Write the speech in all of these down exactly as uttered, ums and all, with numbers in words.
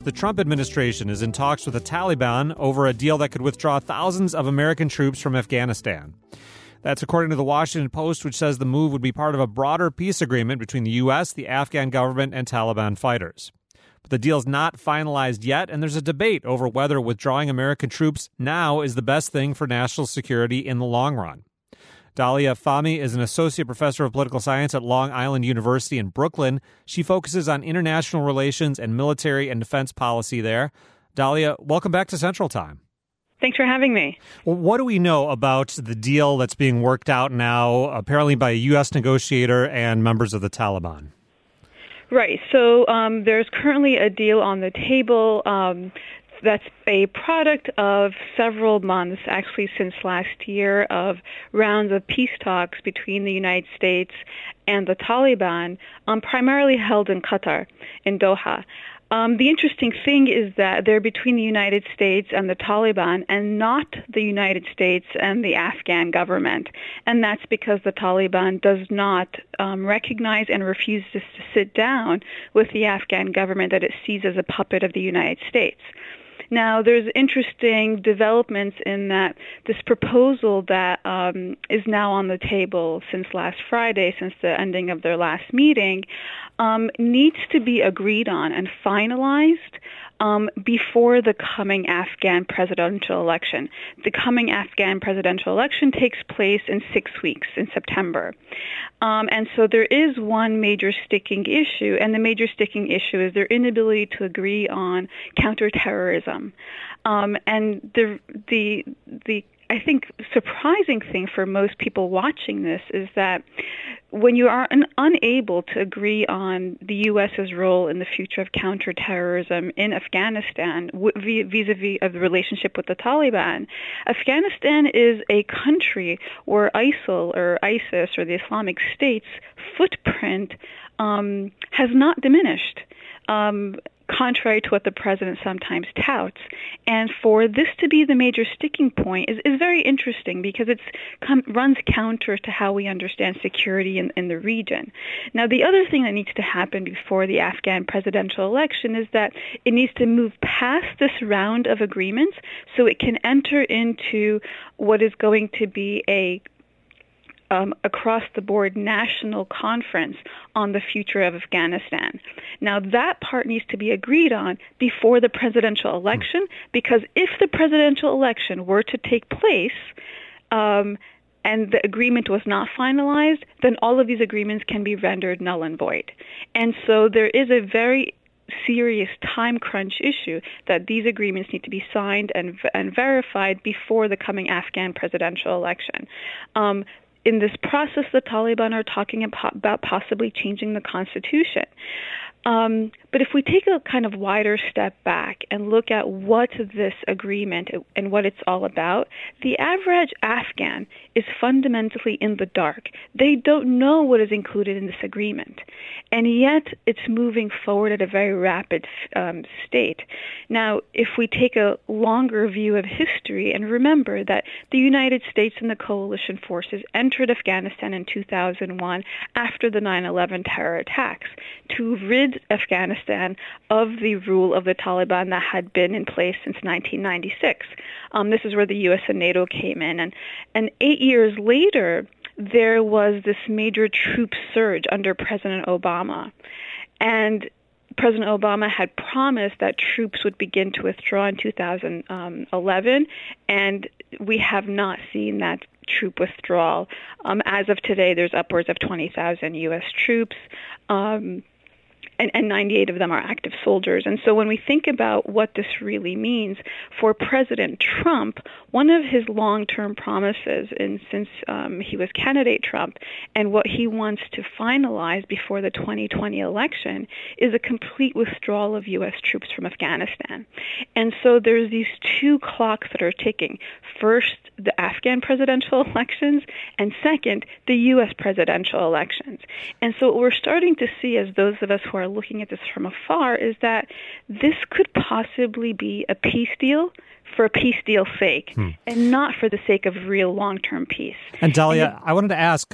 the Trump administration is in talks with the Taliban over a deal that could withdraw thousands of American troops from Afghanistan. That's according to the Washington Post, which says the move would be part of a broader peace agreement between the U S, the Afghan government, and Taliban fighters. But the deal's not finalized yet, and there's a debate over whether withdrawing American troops now is the best thing for national security in the long run. Dalia Fahmy is an associate professor of political science at Long Island University in Brooklyn. She focuses on international relations and military and defense policy there. Dalia, welcome back to Central Time. Thanks for having me. Well, what do we know about the deal that's being worked out now, apparently by a U S negotiator and members of the Taliban? Right. So um, there's currently a deal on the table um, that's a product of several months, actually since last year, of rounds of peace talks between the United States and the Taliban, um, primarily held in Qatar, in Doha. Um, the interesting thing is that they're between the United States and the Taliban and not the United States and the Afghan government. And that's because the Taliban does not um, recognize and refuses to sit down with the Afghan government that it sees as a puppet of the United States. Now, there's interesting developments in that this proposal that um, is now on the table since last Friday, since the ending of their last meeting, um, needs to be agreed on and finalized um, before the coming Afghan presidential election. The coming Afghan presidential election takes place in six weeks, in September. Um, and so there is one major sticking issue, and the major sticking issue is their inability to agree on counterterrorism. Um, and the the the I think surprising thing for most people watching this is that when you are un- unable to agree on the U S's role in the future of counterterrorism in Afghanistan w- vis-a-vis of the relationship with the Taliban, Afghanistan is a country where ISIL or ISIS or the Islamic State's footprint um, has not diminished. Um, contrary to what the president sometimes touts. And for this to be the major sticking point is, is very interesting because it runs counter to how we understand security in, in the region. Now, the other thing that needs to happen before the Afghan presidential election is that it needs to move past this round of agreements so it can enter into what is going to be a Um, across-the-board national conference on the future of Afghanistan. Now, that part needs to be agreed on before the presidential election, because if the presidential election were to take place um, and the agreement was not finalized, then all of these agreements can be rendered null and void. And so there is a very serious time crunch issue that these agreements need to be signed and, and verified before the coming Afghan presidential election. Um, In this process, the Taliban are talking about possibly changing the constitution. Um, but if we take a kind of wider step back and look at what this agreement and what it's all about, the average Afghan is fundamentally in the dark. They don't know what is included in this agreement. And yet it's moving forward at a very rapid um, state. Now, if we take a longer view of history and remember that the United States and the coalition forces entered Afghanistan in two thousand one after the nine eleven terror attacks to rid Afghanistan of the rule of the Taliban that had been in place since nineteen ninety-six. Um, this is where the U S and NATO came in. And, and eight years later, there was this major troop surge under President Obama. And President Obama had promised that troops would begin to withdraw in two thousand eleven, and we have not seen that troop withdrawal. Um, as of today, there's upwards of twenty thousand U S troops. Um, And, and ninety-eight of them are active soldiers. And so when we think about what this really means for President Trump, one of his long-term promises, and since um, he was candidate Trump, and what he wants to finalize before the twenty twenty election is a complete withdrawal of U S troops from Afghanistan. And so there's these two clocks that are ticking. First, the Afghan presidential elections, and second, the U S presidential elections. And so what we're starting to see as those of us who are looking at this from afar is that this could possibly be a peace deal for a peace deal's sake, hmm. and not for the sake of real long-term peace. And Dalia, and it, I wanted to ask, uh,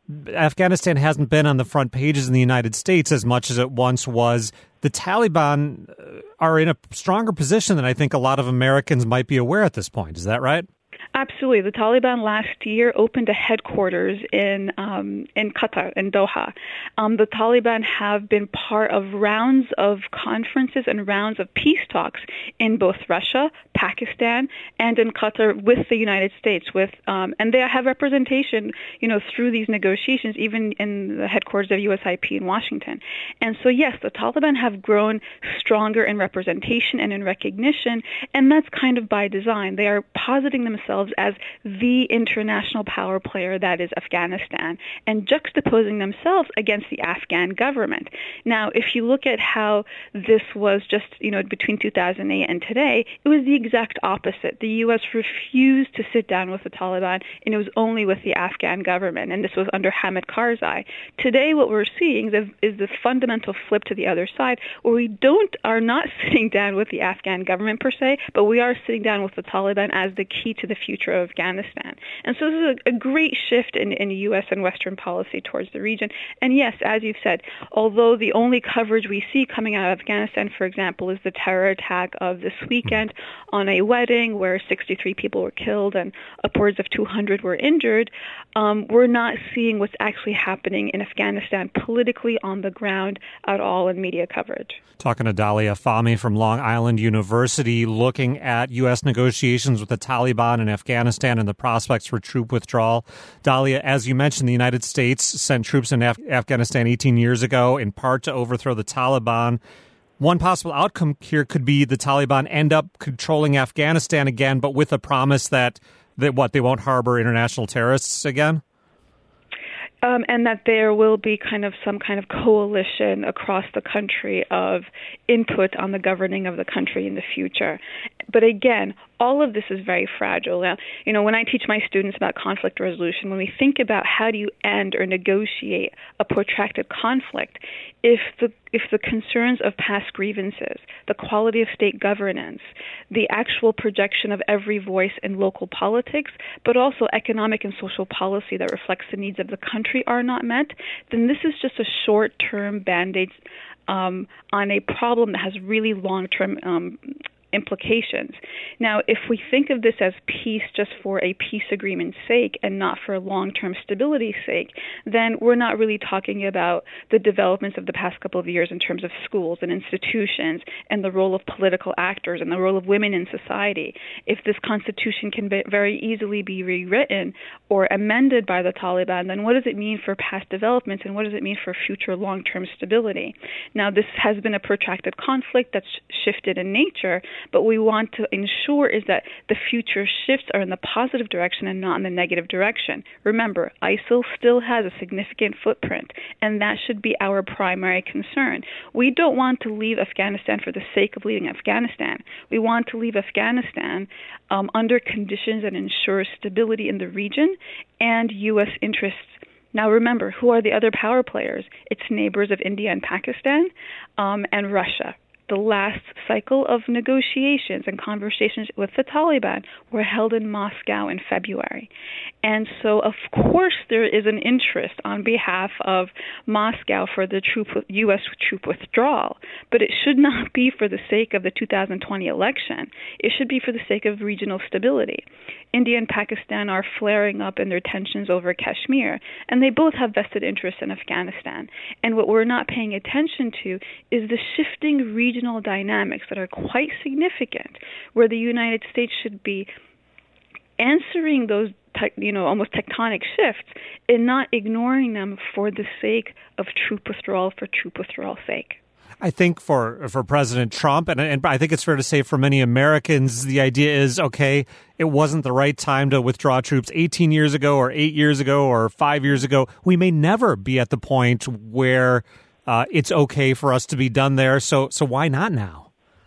Afghanistan hasn't been on the front pages in the United States as much as it once was. The Taliban are in a stronger position than I think a lot of Americans might be aware at this point. Is that right? Absolutely. The Taliban last year opened a headquarters in um, in Qatar, in Doha. Um, the Taliban have been part of rounds of conferences and rounds of peace talks in both Russia, Pakistan, and in Qatar with the United States. With um, and they have representation, you know, through these negotiations, even in the headquarters of U S I P in Washington. And so, yes, the Taliban have grown stronger in representation and in recognition, and that's kind of by design. They are positing themselves as the international power player that is Afghanistan and juxtaposing themselves against the Afghan government. Now, if you look at how this was just, you know, between two thousand eight and today, it was the exact opposite. The U S refused to sit down with the Taliban, and it was only with the Afghan government, and this was under Hamid Karzai. Today, what we're seeing is, is the fundamental flip to the other side, where we don't are not sitting down with the Afghan government per se, but we are sitting down with the Taliban as the key to the future of Afghanistan. And so this is a, a great shift in, in U S and Western policy towards the region. And yes, as you've said, although the only coverage we see coming out of Afghanistan, for example, is the terror attack of this weekend on a wedding where sixty-three people were killed and upwards of two hundred were injured, um, we're not seeing what's actually happening in Afghanistan politically on the ground at all in media coverage. Talking to Dalia Fahmy from Long Island University, looking at U S negotiations with the Taliban in Afghanistan and the prospects for troop withdrawal. Dalia, as you mentioned, the United States sent troops in Af- Afghanistan eighteen years ago, in part to overthrow the Taliban. One possible outcome here could be the Taliban end up controlling Afghanistan again, but with a promise that, that what, they won't harbor international terrorists again? Um, and that there will be kind of some kind of coalition across the country of input on the governing of the country in the future. But again, all of this is very fragile. Now, you know, when I teach my students about conflict resolution, when we think about how do you end or negotiate a protracted conflict, if the if the concerns of past grievances, the quality of state governance, the actual projection of every voice in local politics, but also economic and social policy that reflects the needs of the country are not met, then this is just a short-term Band-Aid um, on a problem that has really long-term um implications. Now, if we think of this as peace just for a peace agreement's sake and not for long-term stability's sake, then we're not really talking about the developments of the past couple of years in terms of schools and institutions and the role of political actors and the role of women in society. If this constitution can be very easily be rewritten or amended by the Taliban, then what does it mean for past developments and what does it mean for future long-term stability? Now, this has been a protracted conflict that's shifted in nature, but we want to ensure is that the future shifts are in the positive direction and not in the negative direction. Remember, ISIL still has a significant footprint, and that should be our primary concern. We don't want to leave Afghanistan for the sake of leaving Afghanistan. We want to leave Afghanistan um, under conditions that ensure stability in the region and U S interests. Now remember, who are the other power players? It's neighbors of India and Pakistan um, and Russia. The last cycle of negotiations and conversations with the Taliban were held in Moscow in February. And so, of course, there is an interest on behalf of Moscow for the troop, U S troop withdrawal, but it should not be for the sake of the two thousand twenty election. It should be for the sake of regional stability. India and Pakistan are flaring up in their tensions over Kashmir, and they both have vested interests in Afghanistan. And what we're not paying attention to is the shifting regional dynamics that are quite significant, where the United States should be answering those, te- you know, almost tectonic shifts and not ignoring them for the sake of troop withdrawal for troop withdrawal's sake. I think for for President Trump, and, and I think it's fair to say for many Americans, the idea is, okay, it wasn't the right time to withdraw troops eighteen years ago or eight years ago or five years ago. We may never be at the point where uh, it's okay for us to be done there. So, so why not now?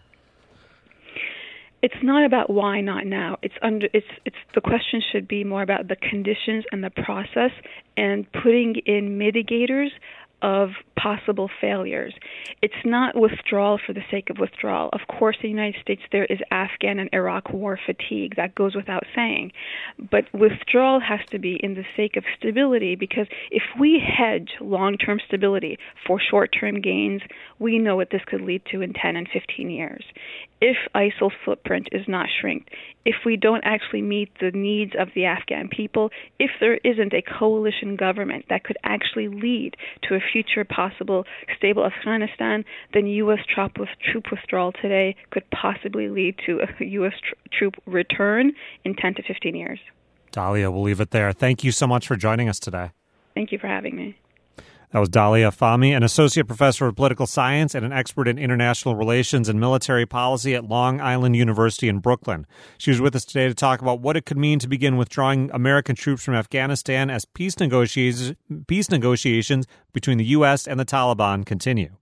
It's not about why not now. It's under. It's. It's. The question should be more about the conditions and the process, and putting in mitigators of possible failures. It's not withdrawal for the sake of withdrawal. Of course, in the United States, there is Afghan and Iraq war fatigue. That goes without saying. But withdrawal has to be in the sake of stability, because if we hedge long-term stability for short-term gains, we know what this could lead to in ten and fifteen years. If ISIL's footprint is not shrinked, if we don't actually meet the needs of the Afghan people, if there isn't a coalition government that could actually lead to a future possible stable Afghanistan, then U S troop, with, troop withdrawal today could possibly lead to a U S tr- troop return in ten to fifteen years. Dalia, we'll leave it there. Thank you so much for joining us today. Thank you for having me. That was Dalia Fahmy, an associate professor of political science and an expert in international relations and military policy at Long Island University in Brooklyn. She was with us today to talk about what it could mean to begin withdrawing American troops from Afghanistan as peace negotiations, peace negotiations between the U S and the Taliban continue.